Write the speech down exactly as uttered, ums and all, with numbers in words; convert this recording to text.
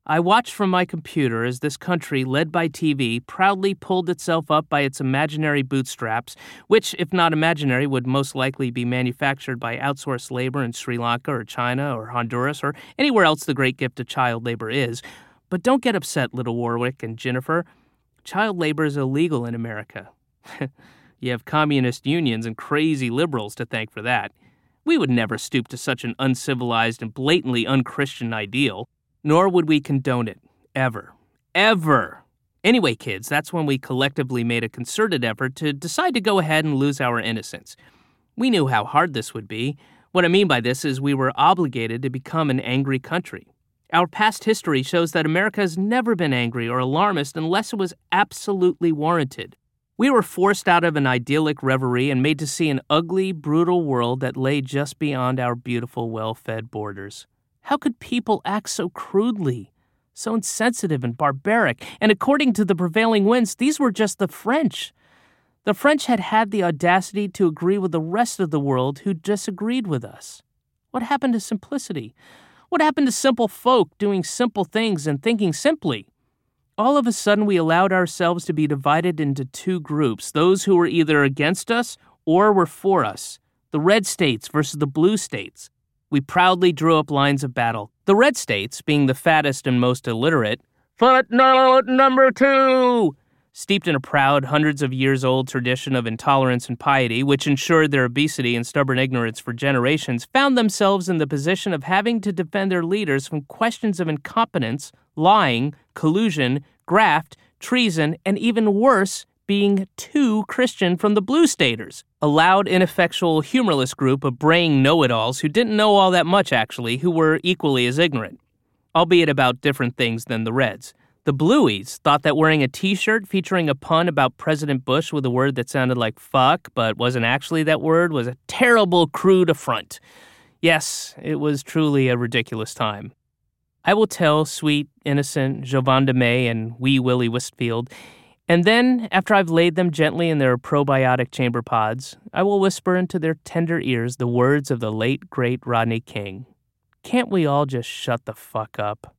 I watched from my computer as this country, led by T V, proudly pulled itself up by its imaginary bootstraps, which, if not imaginary, would most likely be manufactured by outsourced labor in Sri Lanka or China or Honduras or anywhere else the great gift of child labor is. But don't get upset, little Warwick and Jennifer. Child labor is illegal in America. You have communist unions and crazy liberals to thank for that. We would never stoop to such an uncivilized and blatantly unchristian ideal. Nor would we condone it. Ever. Ever. Anyway, kids, that's when we collectively made a concerted effort to decide to go ahead and lose our innocence. We knew how hard this would be. What I mean by this is we were obligated to become an angry country. Our past history shows that America has never been angry or alarmist unless it was absolutely warranted. We were forced out of an idyllic reverie and made to see an ugly, brutal world that lay just beyond our beautiful, well-fed borders. How could people act so crudely, so insensitive and barbaric? And according to the prevailing winds, these were just the French. The French had had the audacity to agree with the rest of the world who disagreed with us. What happened to simplicity? What happened to simple folk doing simple things and thinking simply? All of a sudden, we allowed ourselves to be divided into two groups, those who were either against us or were for us, the red states versus the blue states. We proudly drew up lines of battle. The red states, being the fattest and most illiterate, footnote number two, steeped in a proud, hundreds of years old tradition of intolerance and piety, which ensured their obesity and stubborn ignorance for generations, found themselves in the position of having to defend their leaders from questions of incompetence, lying, collusion, graft, treason, and even worse, being too Christian from the blue staters, a loud, ineffectual, humorless group of braying know-it-alls who didn't know all that much, actually, who were equally as ignorant, albeit about different things than the Reds. The Blueies thought that wearing a T-shirt featuring a pun about President Bush with a word that sounded like fuck, but wasn't actually that word, was a terrible, crude affront. Yes, it was truly a ridiculous time. I will tell sweet, innocent Jovan de May and wee Willie Wistfield, and then, after I've laid them gently in their probiotic chamber pods, I will whisper into their tender ears the words of the late, great Rodney King. Can't we all just shut the fuck up?